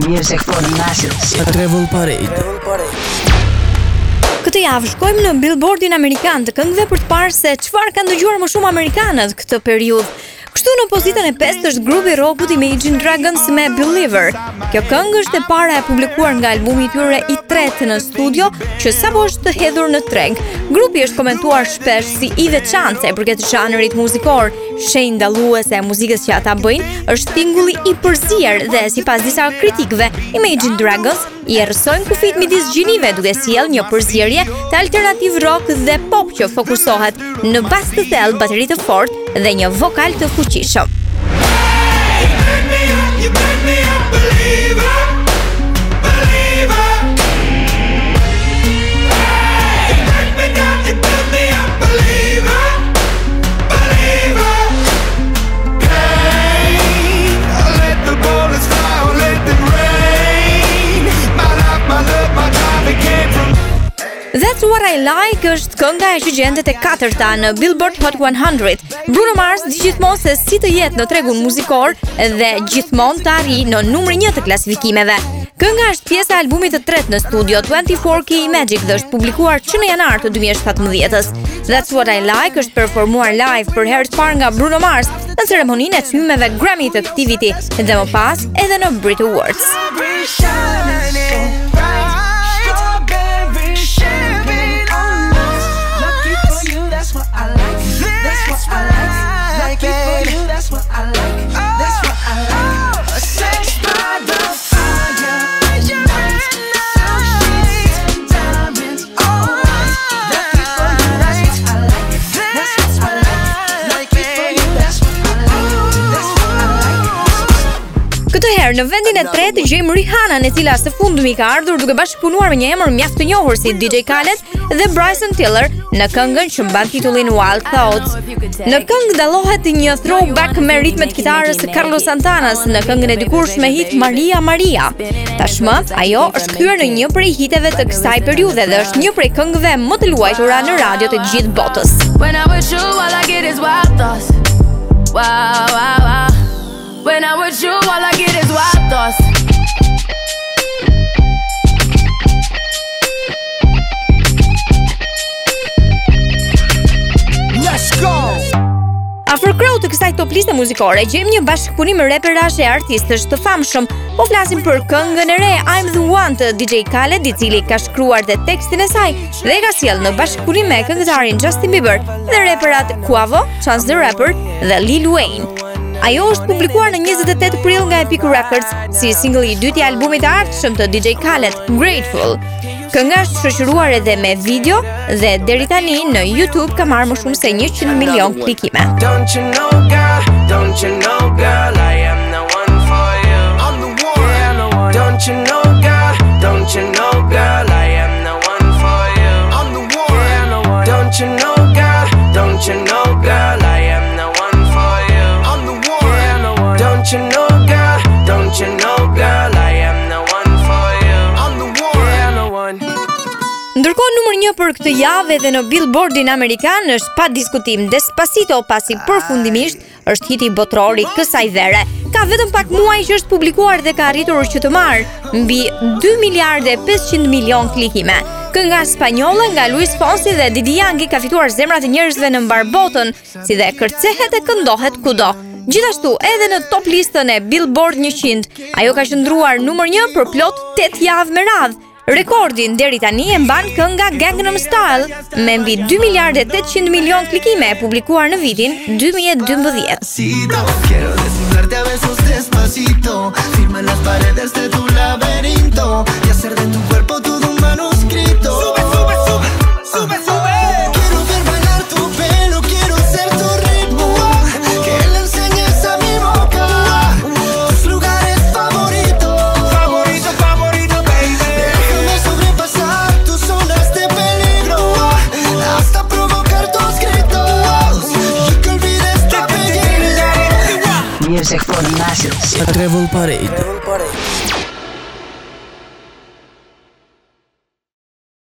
Music for the masses. Travel Parade. Këtë javë shkojmë në Billboardin amerikan të këngëve për të parë se çfarë kanë dëgjuar më shumë amerikanët këtë periudhë. Kështu në pozitën e 5 është grupi rockut Imagine Dragons me Believer. Kjo këngë është e para e publikuar nga albumi i tyre i tretë në studio, që sapo është hedhur në treg. Grupi është komentuar shpesh si i veçantë sa i përket zhanrit muzikor. Shenjë dalluese e muzikës që ata bëjnë është tingulli i përzier dhe sipas disa kritikëve, Imagine Dragons i errësojnë kufit midis gjinive duke sjellë një përzierje të alternativ rock dhe pop që fokusohet në bas të thellë, bateri të fortë dhe një vokal të fuqishëm. That's What I Like është kënga e që gjendet e 4-ta në Billboard Hot 100. Bruno Mars di gjithmonë se si të jetë në tregun muzikor dhe gjithmonë të arrijë në numrin 1 të klasifikimeve. Kënga është pjesë e albumit të tretë në studio 24 Key Magic dhe është publikuar që në janar të 2017-s. That's What I Like është performuar live për herë të parë nga Bruno Mars në ceremoninë e çmimeve Grammy të këtij viti dhe më pas edhe në Brit Awards. Këtë herë në vendin e tretë gjejmë Rihanna, e cila së fundmi ka ardhur duke bashkëpunuar me një emër mjaft të njohur si DJ Khaled dhe Bryson Tiller në këngën që mban titullin Wild Thoughts. Në këngë dallohet një throwback me ritmet kitarës së Carlos Santanas në këngën e dikurshme hit Maria Maria. Tashmë ajo është kthyer në një prej hiteve të kësaj periudhe dhe është një prej këngëve më të luajtura në radio të gjithë botës. When I'm with you, all I get is wild thoughts. Wow, wow, wow. When I'm with you, all I get is wild thoughts. Let's go! Afër krahut të kësaj top liste muzikore gjejmë një bashkëpunim raperash e artistësh të famshëm. Po flasim për këngën e re I'm the One të DJ Khaled, i cili ka shkruar dhe tekstin e saj dhe ka sjellë në bashkëpunim me këngëtarin Justin Bieber dhe raperat Quavo, Chance the Rapper dhe Lil Wayne. Ajo është publikuar në 28 prill nga Epic Records si single i dytë i albumit të ardhshëm të DJ Khaled, Grateful. Kënga është shoqëruar edhe me video dhe deri tani në YouTube ka marrë më shumë se 100 milion klikime. Don't you know, girl, I am the one for you. I'm the one. Yeah, I'm the one. Don't you know, girl, I am the one for you. I'm the one. Yeah, I'm the one. Don't you know, girl, I am the one for you. I'm the one. Yeah, I'm the one. Don't you know, girl, I am the one for you. I'm the one. Yeah, I'm the one. Ndërkohë numër 1 për këtë javë edhe në Billboardin amerikan është pa diskutim Despacito, pasi përfundimisht është hiti botror i kësaj vere. Ka vetëm pak muaj që është publikuar dhe ka arritur që të marrë mbi 2 miliardë e 500 milion klikime. Kënga spanjolle nga Luis Fonsi dhe Didi Yangi ka fituar zemrat e njerëzve në mbar botën, si dhe kërcehet e këndohet kudo. Gjithashtu, edhe në top listën e Billboard 100, ajo ka qëndruar numër 1 për plot 8 javë me radhë. Rekordin deri tani e mban kënga Gangnam Style me mbi 2 miliardë e 800 milion klikime, publikuar në vitin 2012. Quiero desnudarte a besos despacito, firma las paredes de tu laberinto y hacer de tu cuerpo todo un manuscrito. Sube, sube, sube, sube, sube. Quiero ver bailar tu pelo, quiero ser tu ritmo, que le enseñes a mi boca tus lugares favoritos. Favorito, favorito, baby. Déjame sobrepasar tus zonas de peligro hasta provocar tus gritos y que olvides tu apellido. Music for the masses. Travel Parade.